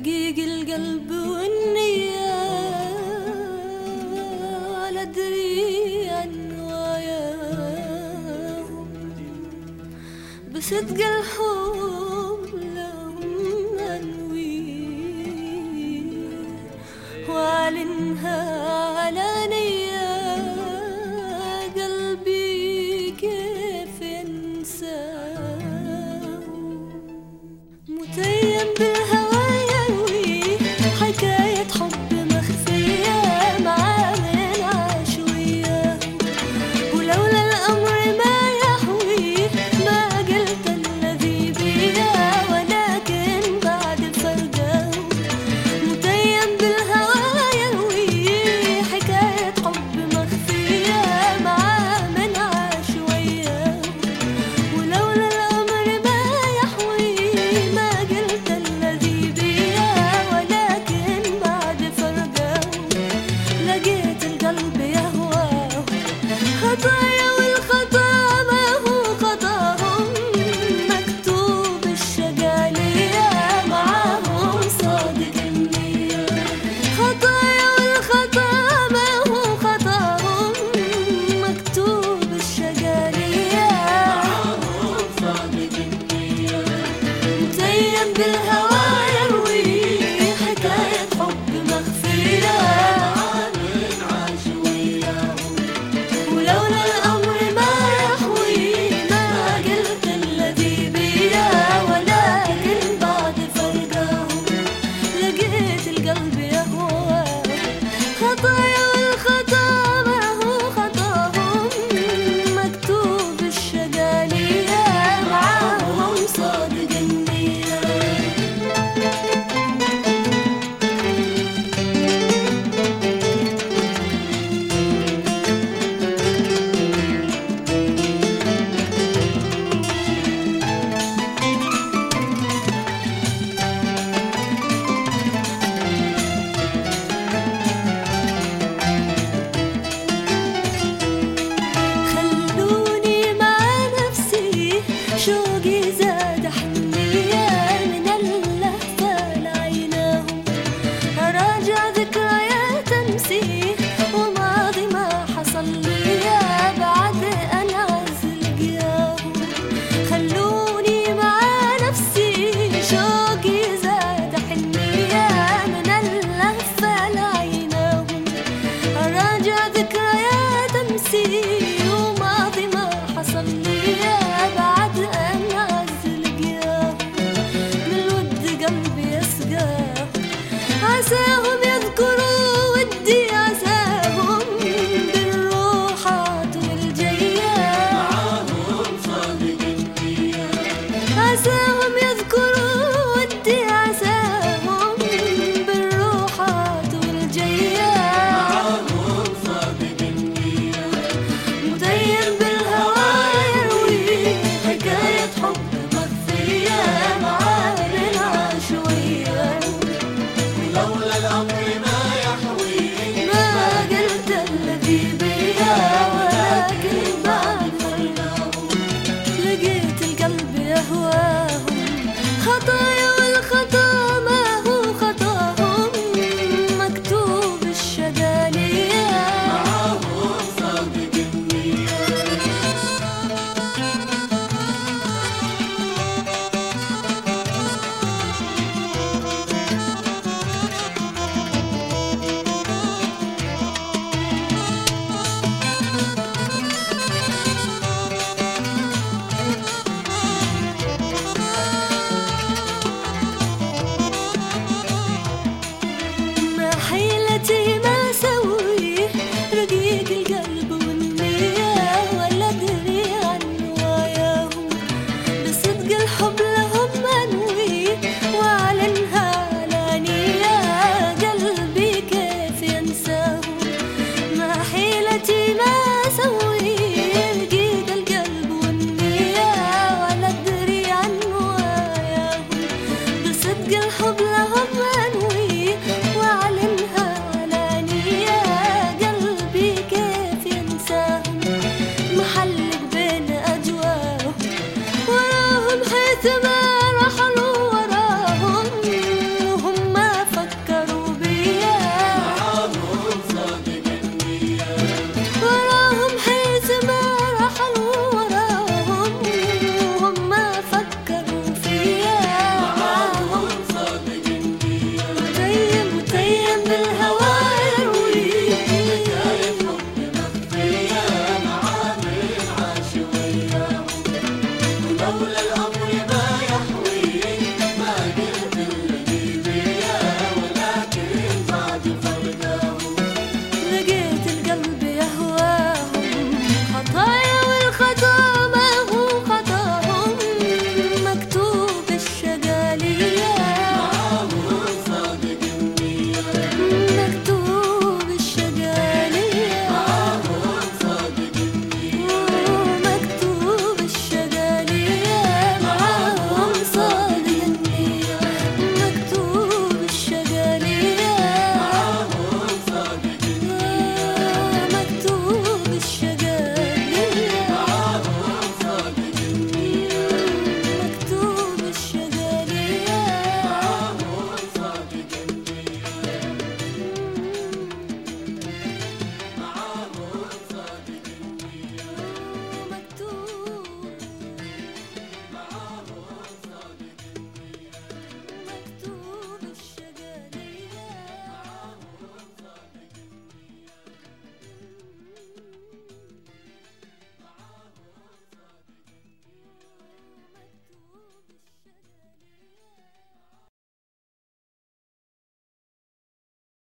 دقيق القلب والنية ولا أدري عن نواياهم، بصدق الحب لهم أنوي وأعلنها علانية. قلبي كيف ينساهم، متيم بالهوى يروي حكاية حب مخفية مع من عاش وياه، ولولا الأمر ما يحوي ما قلت الذي بيا، ولكن بعد الفرقة متيم بالهوى يروي حكاية حب مخفية مع من عاش وياه، ولولا الأمر ما يحوي ما قلت الذي بيا، ولكن بعد فرقه لقيت القلب يهواه. خطايا والخطا ما هو خطاهم، مكتوب الشقالية معاهم صادق النية. خطايا والخطا ما هو خطاهم، مكتوب الشقالية معاهم صادق النية. متيم بالهوى يروي حكاية حب مخفية من عاش وياهم، ولولا الأمر ما يحوي ما قلت الذي بيا، ولكن بعد فرقهم لقيت القلب يهواه. خطايا والخطا ما هو خطاهم، مكتوب الشقالية معاهم صادق النية. خلوني مع نفسي شوقي زاد حنية من اللهفة لعيناهم، أراجع ذكريات أمسي وماضي ما حصل لي بعد أن أعزل قياهم. خلوني مع نفسي شوقي زاد حنية من اللهفة لعيناهم، أراجع ذكريات أمسي وماضي ما حصل لي بعد أن أعزل قياهم. من الود قلبي يسقاه، عساهم يذكروا ودي، عساهم بالروحات والجية معاهم صادق النية. عساهم يذكروا ودي، عساهم بالروحات والجية معاهم صادق النية. متيم بالهوى يروي حكاية حب مخفية مع من عاش وياه، ولولا الأمر ما يحوي ما قلت الذي بيا، ولكن بعد فرقهم لقيت القلب يهواهم. خطايا والخطا ما هو خطاهم، مكتوب الشقالية معاهم صادق النية. ما حيلتي ما